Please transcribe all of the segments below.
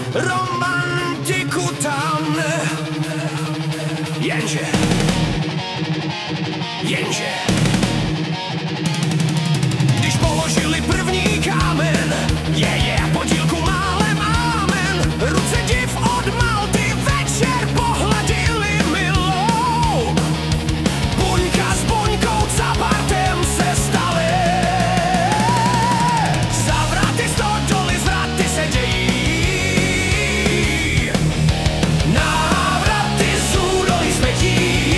romantiku tam. Jenže když položili první kámen, podílku málem amen. Ruce div od Malty večer pohladili milou. Buňka s buňkou capartem se staly. Zavraty, stodoly, zvraty se dějí. Návraty z údolí smetí.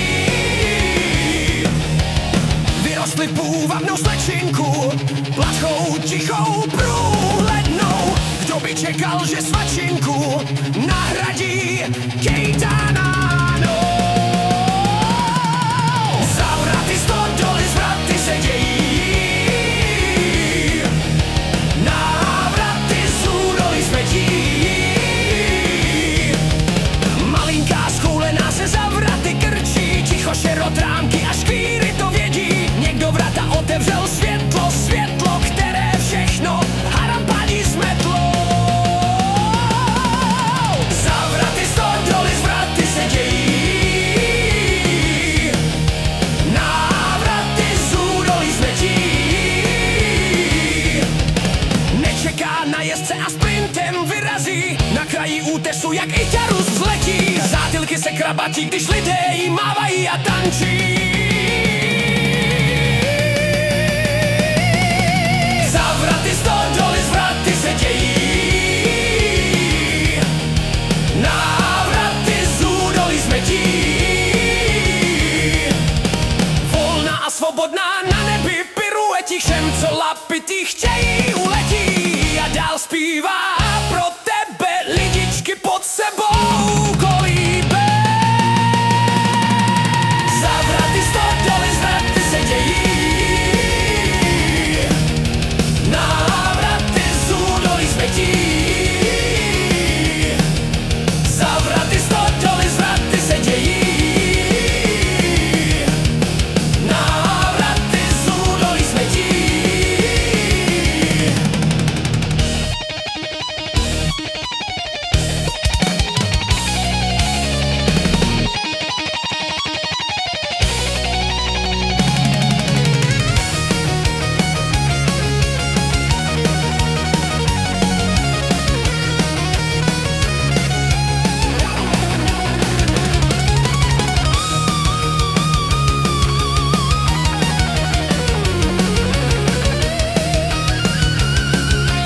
Vyrostli půvabnou slečinku, plachou, tichou, průhlednou. Kdo by čekal, že svačinku nahradí Kejtanánou? Zavraty, stodoly, zvraty se dějí. Návraty z údolí smetí. Malinká schoulená se zavraty krčí, ticho šerotrámky a škvíry to vědí. Někdo vrata otevřel, světlo, světlo, které všechno harampaní smetlo. Zavraty, stodoly, zvraty se dějí. Návraty z údolí smetí. Nečeká na jezdce a sprintem vyrazí. Na kraji útesu jak Ikarus vzletí. Zátilky se krabatí, když lidé jí mávají a tančí. Zavraty, stodoly, zvraty se dějí. Návraty z údolí smetí. Volná a svobodná na nebi piruetí, všem, co lapitý chtějí, uletí. A dál zpívá pro tebe, lidičky pod sebou kolíbe. Zavraty, stodoly, zvraty se dějí. Návraty z údolí smetí. Zavraty, stodoly, zvraty se dějí. Návraty z údolí smetí.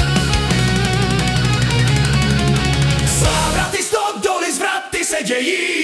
Zavraty, stodoly, zvraty se dějí.